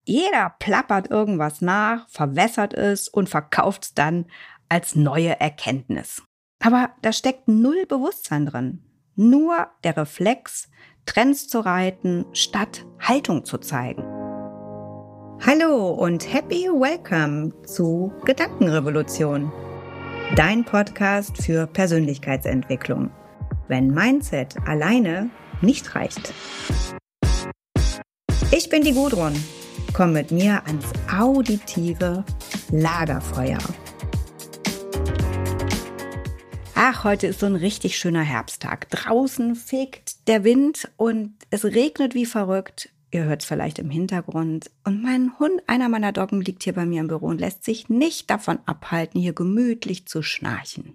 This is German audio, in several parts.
Jeder plappert irgendwas nach, verwässert es und verkauft es dann als neue Erkenntnis. Aber da steckt null Bewusstsein drin. Nur der Reflex, Trends zu reiten, statt Haltung zu zeigen. Hallo und happy welcome zu Gedankenrevolution. Dein Podcast für Persönlichkeitsentwicklung. Wenn Mindset alleine nicht reicht. Ich bin die Gudrun. Komm mit mir ans auditive Lagerfeuer. Ach, heute ist so ein richtig schöner Herbsttag. Draußen fegt der Wind und es regnet wie verrückt. Ihr hört es vielleicht im Hintergrund. Und mein Hund, einer meiner Doggen, liegt hier bei mir im Büro und lässt sich nicht davon abhalten, hier gemütlich zu schnarchen.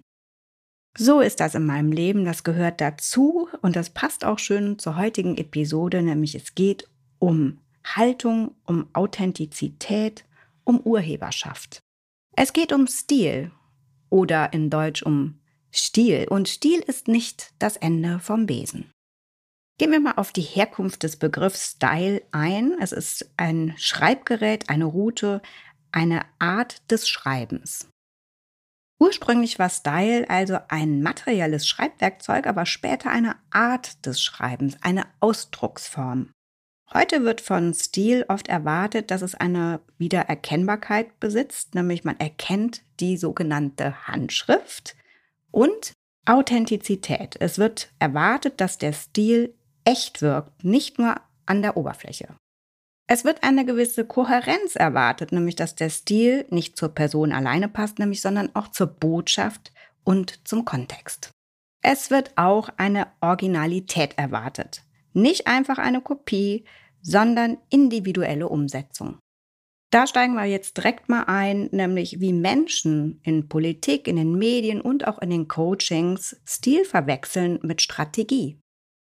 So ist das in meinem Leben, das gehört dazu und das passt auch schön zur heutigen Episode, nämlich es geht um Haltung, um Authentizität, um Urheberschaft. Es geht um Stil oder in Deutsch um Stil. Und Stil ist nicht das Ende vom Besen. Gehen wir mal auf die Herkunft des Begriffs Style ein. Es ist ein Schreibgerät, eine Route, eine Art des Schreibens. Ursprünglich war Style also ein materielles Schreibwerkzeug, aber später eine Art des Schreibens, eine Ausdrucksform. Heute wird von Stil oft erwartet, dass es eine Wiedererkennbarkeit besitzt, nämlich man erkennt die sogenannte Handschrift und Authentizität. Es wird erwartet, dass der Stil echt wirkt, nicht nur an der Oberfläche. Es wird eine gewisse Kohärenz erwartet, nämlich dass der Stil nicht zur Person alleine passt, sondern auch zur Botschaft und zum Kontext. Es wird auch eine Originalität erwartet. Nicht einfach eine Kopie, sondern individuelle Umsetzung. Da steigen wir jetzt direkt mal ein, nämlich wie Menschen in Politik, in den Medien und auch in den Coachings Stil verwechseln mit Strategie.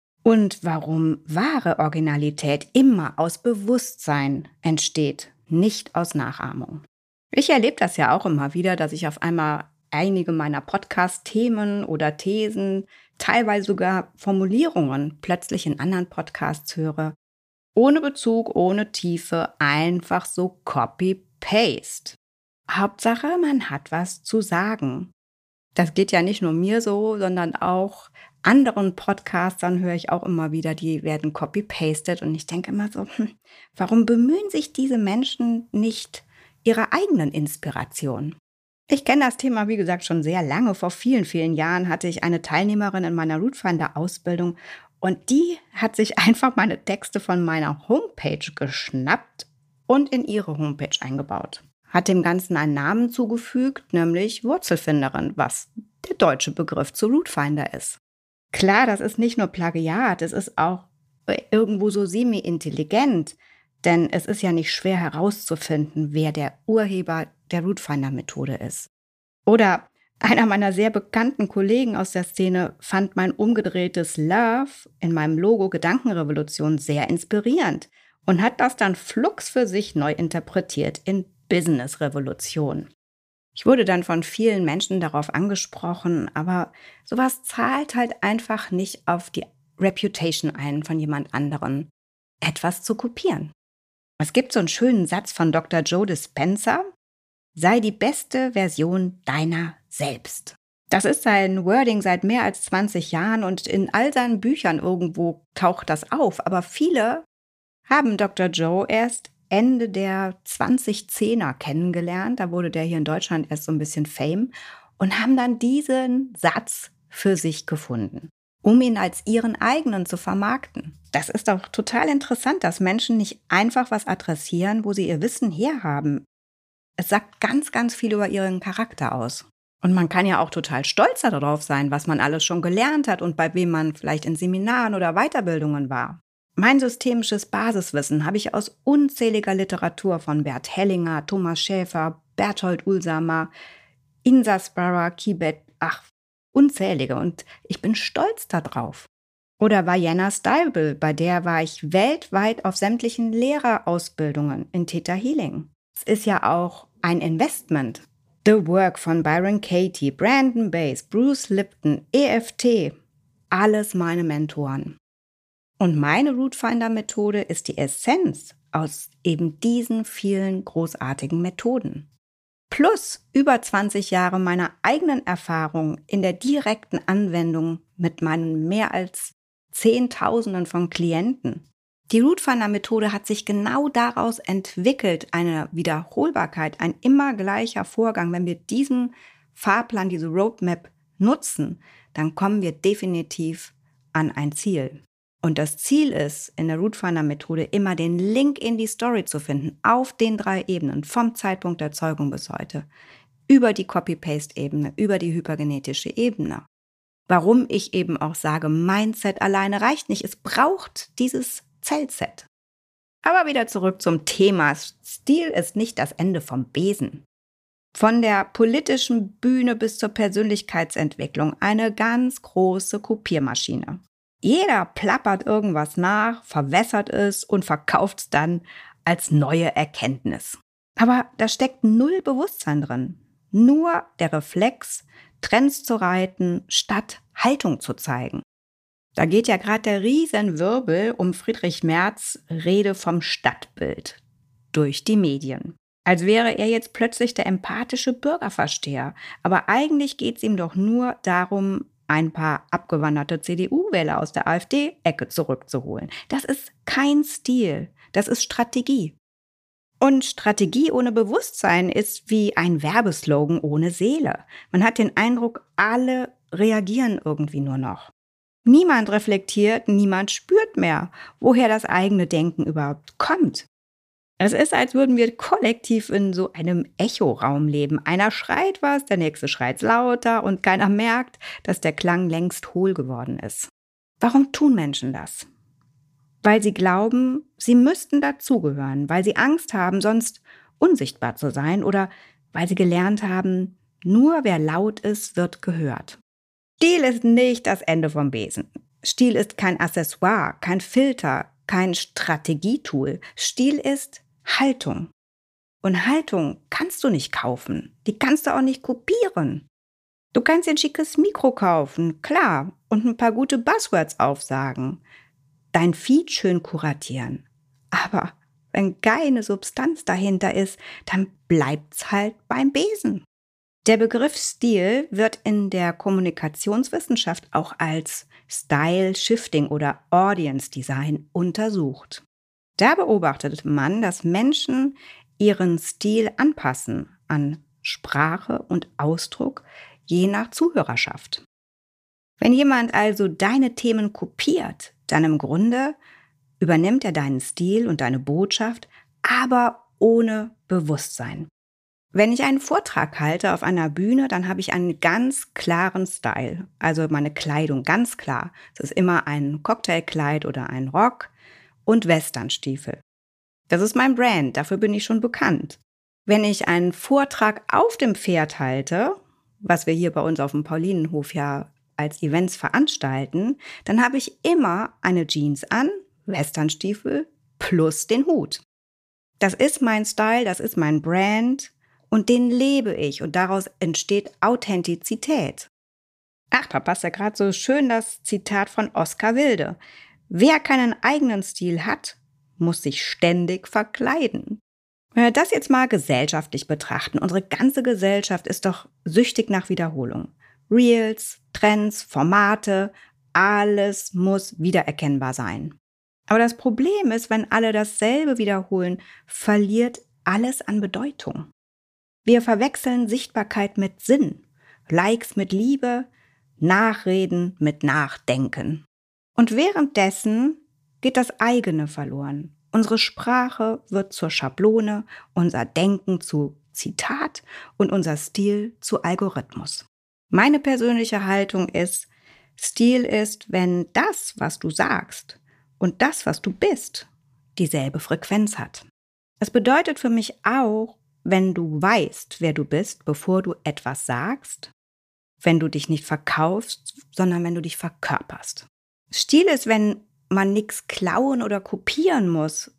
Und warum wahre Originalität immer aus Bewusstsein entsteht, nicht aus Nachahmung. Ich erlebe das ja auch immer wieder, dass ich auf einmal einige meiner Podcast-Themen oder Thesen, teilweise sogar Formulierungen plötzlich in anderen Podcasts höre. Ohne Bezug, ohne Tiefe, einfach so Copy-Paste. Hauptsache, man hat was zu sagen. Das geht ja nicht nur mir so, sondern auch anderen Podcastern höre ich auch immer wieder, die werden copy-pasted und ich denke immer so, warum bemühen sich diese Menschen nicht ihrer eigenen Inspiration? Ich kenne das Thema, wie gesagt, schon sehr lange. Vor vielen, vielen Jahren hatte ich eine Teilnehmerin in meiner Rootfinder-Ausbildung und die hat sich einfach meine Texte von meiner Homepage geschnappt und in ihre Homepage eingebaut. Hat dem Ganzen einen Namen zugefügt, nämlich Wurzelfinderin, was der deutsche Begriff zu Rootfinder ist. Klar, das ist nicht nur Plagiat, es ist auch irgendwo so semi-intelligent, denn es ist ja nicht schwer herauszufinden, wer der Urheber der Rootfinder-Methode ist. Oder einer meiner sehr bekannten Kollegen aus der Szene fand mein umgedrehtes Love in meinem Logo Gedankenrevolution sehr inspirierend und hat das dann flugs für sich neu interpretiert in Business-Revolution. Ich wurde dann von vielen Menschen darauf angesprochen, aber sowas zahlt halt einfach nicht auf die Reputation ein von jemand anderen, etwas zu kopieren. Es gibt so einen schönen Satz von Dr. Joe Dispenza: Sei die beste Version deiner selbst. Das ist sein Wording seit mehr als 20 Jahren und in all seinen Büchern irgendwo taucht das auf. Aber viele haben Dr. Joe erst Ende der 2010er kennengelernt. Da wurde der hier in Deutschland erst so ein bisschen Fame und haben dann diesen Satz für sich gefunden, um ihn als ihren eigenen zu vermarkten. Das ist doch total interessant, dass Menschen nicht einfach was adressieren, wo sie ihr Wissen herhaben. Es sagt ganz, ganz viel über ihren Charakter aus. Und man kann ja auch total stolz darauf sein, was man alles schon gelernt hat und bei wem man vielleicht in Seminaren oder Weiterbildungen war. Mein systemisches Basiswissen habe ich aus unzähliger Literatur von Bert Hellinger, Thomas Schäfer, Berthold Ulsamer, Insa Sparrow, Kibet, unzählige. Und ich bin stolz darauf. Oder Vienna Steibel, bei der war ich weltweit auf sämtlichen Lehrerausbildungen in Theta Healing. Es ist ja auch ein Investment. The Work von Byron Katie, Brandon Bass, Bruce Lipton, EFT, alles meine Mentoren. Und meine Rootfinder-Methode ist die Essenz aus eben diesen vielen großartigen Methoden. Plus über 20 Jahre meiner eigenen Erfahrung in der direkten Anwendung mit meinen mehr als Zehntausenden von Klienten. Die Rootfinder-Methode hat sich genau daraus entwickelt, eine Wiederholbarkeit, ein immer gleicher Vorgang. Wenn wir diesen Fahrplan, diese Roadmap nutzen, dann kommen wir definitiv an ein Ziel. Und das Ziel ist, in der Rootfinder-Methode immer den Link in die Story zu finden, auf den 3 Ebenen, vom Zeitpunkt der Zeugung bis heute, über die Copy-Paste-Ebene, über die hypergenetische Ebene. Warum ich eben auch sage, Mindset alleine reicht nicht, es braucht dieses Zellset. Aber wieder zurück zum Thema. Stil ist nicht das Ende vom Besen. Von der politischen Bühne bis zur Persönlichkeitsentwicklung eine ganz große Kopiermaschine. Jeder plappert irgendwas nach, verwässert es und verkauft es dann als neue Erkenntnis. Aber da steckt null Bewusstsein drin. Nur der Reflex, Trends zu reiten, statt Haltung zu zeigen. Da geht ja gerade der Riesenwirbel um Friedrich Merz Rede vom Stadtbild durch die Medien. Als wäre er jetzt plötzlich der empathische Bürgerversteher. Aber eigentlich geht es ihm doch nur darum, ein paar abgewanderte CDU-Wähler aus der AfD-Ecke zurückzuholen. Das ist kein Stil, das ist Strategie. Und Strategie ohne Bewusstsein ist wie ein Werbeslogan ohne Seele. Man hat den Eindruck, alle reagieren irgendwie nur noch. Niemand reflektiert, niemand spürt mehr, woher das eigene Denken überhaupt kommt. Es ist, als würden wir kollektiv in so einem Echoraum leben. Einer schreit was, der nächste schreit lauter und keiner merkt, dass der Klang längst hohl geworden ist. Warum tun Menschen das? Weil sie glauben, sie müssten dazugehören, weil sie Angst haben, sonst unsichtbar zu sein oder weil sie gelernt haben, nur wer laut ist, wird gehört. Stil ist nicht das Ende vom Besen. Stil ist kein Accessoire, kein Filter, kein Strategietool. Stil ist Haltung. Und Haltung kannst du nicht kaufen. Die kannst du auch nicht kopieren. Du kannst dir ein schickes Mikro kaufen, klar, und ein paar gute Buzzwords aufsagen. Dein Feed schön kuratieren. Aber wenn keine Substanz dahinter ist, dann bleibt's halt beim Besen. Der Begriff Stil wird in der Kommunikationswissenschaft auch als Style Shifting oder Audience Design untersucht. Da beobachtet man, dass Menschen ihren Stil anpassen an Sprache und Ausdruck je nach Zuhörerschaft. Wenn jemand also deine Themen kopiert, dann im Grunde übernimmt er deinen Stil und deine Botschaft, aber ohne Bewusstsein. Wenn ich einen Vortrag halte auf einer Bühne, dann habe ich einen ganz klaren Style, also meine Kleidung ganz klar. Es ist immer ein Cocktailkleid oder ein Rock und Westernstiefel. Das ist mein Brand, dafür bin ich schon bekannt. Wenn ich einen Vortrag auf dem Pferd halte, was wir hier bei uns auf dem Paulinenhof ja als Events veranstalten, dann habe ich immer eine Jeans an, Westernstiefel plus den Hut. Das ist mein Style, das ist mein Brand und den lebe ich und daraus entsteht Authentizität. Ach, da passt ja gerade so schön das Zitat von Oskar Wilde. Wer keinen eigenen Stil hat, muss sich ständig verkleiden. Wenn wir das jetzt mal gesellschaftlich betrachten, unsere ganze Gesellschaft ist doch süchtig nach Wiederholung. Reels, Trends, Formate, alles muss wiedererkennbar sein. Aber das Problem ist, wenn alle dasselbe wiederholen, verliert alles an Bedeutung. Wir verwechseln Sichtbarkeit mit Sinn, Likes mit Liebe, Nachreden mit Nachdenken. Und währenddessen geht das eigene verloren. Unsere Sprache wird zur Schablone, unser Denken zu Zitat und unser Stil zu Algorithmus. Meine persönliche Haltung ist, Stil ist, wenn das, was du sagst und das, was du bist, dieselbe Frequenz hat. Es bedeutet für mich auch, wenn du weißt, wer du bist, bevor du etwas sagst, wenn du dich nicht verkaufst, sondern wenn du dich verkörperst. Stil ist, wenn man nichts klauen oder kopieren muss,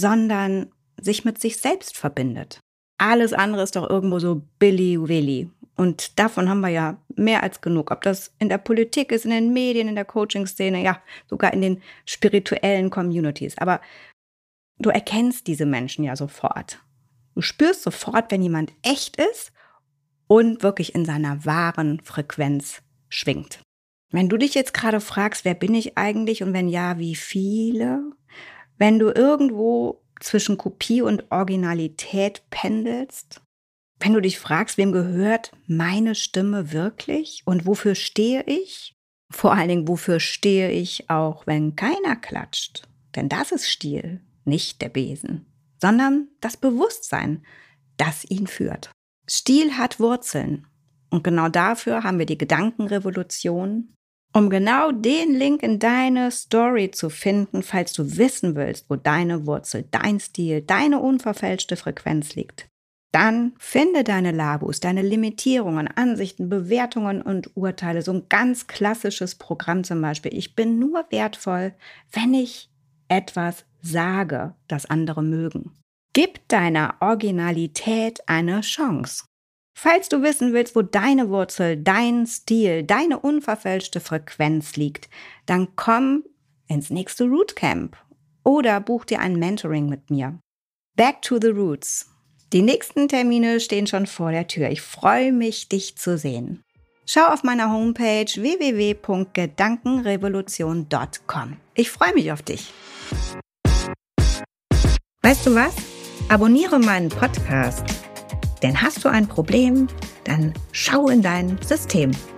sondern sich mit sich selbst verbindet. Alles andere ist doch irgendwo so Billy Willy. Und davon haben wir ja mehr als genug. Ob das in der Politik ist, in den Medien, in der Coaching-Szene, ja, sogar in den spirituellen Communities. Aber du erkennst diese Menschen ja sofort. Du spürst sofort, wenn jemand echt ist und wirklich in seiner wahren Frequenz schwingt. Wenn du dich jetzt gerade fragst, wer bin ich eigentlich und wenn ja, wie viele? Wenn du irgendwo zwischen Kopie und Originalität pendelst, wenn du dich fragst, wem gehört meine Stimme wirklich und wofür stehe ich? Vor allen Dingen, wofür stehe ich auch, wenn keiner klatscht? Denn das ist Stil, nicht der Besen, sondern das Bewusstsein, das ihn führt. Stil hat Wurzeln und genau dafür haben wir die Gedankenrevolution, um genau den Link in deine Story zu finden, falls du wissen willst, wo deine Wurzel, dein Stil, deine unverfälschte Frequenz liegt. Dann finde deine Labus, deine Limitierungen, Ansichten, Bewertungen und Urteile. So ein ganz klassisches Programm zum Beispiel. Ich bin nur wertvoll, wenn ich etwas sage, das andere mögen. Gib deiner Originalität eine Chance. Falls du wissen willst, wo deine Wurzel, dein Stil, deine unverfälschte Frequenz liegt, dann komm ins nächste Rootcamp oder buch dir ein Mentoring mit mir. Back to the Roots. Die nächsten Termine stehen schon vor der Tür. Ich freue mich, dich zu sehen. Schau auf meiner Homepage www.gedankenrevolution.com. Ich freue mich auf dich. Weißt du was? Abonniere meinen Podcast. Denn hast du ein Problem, dann schau in dein System.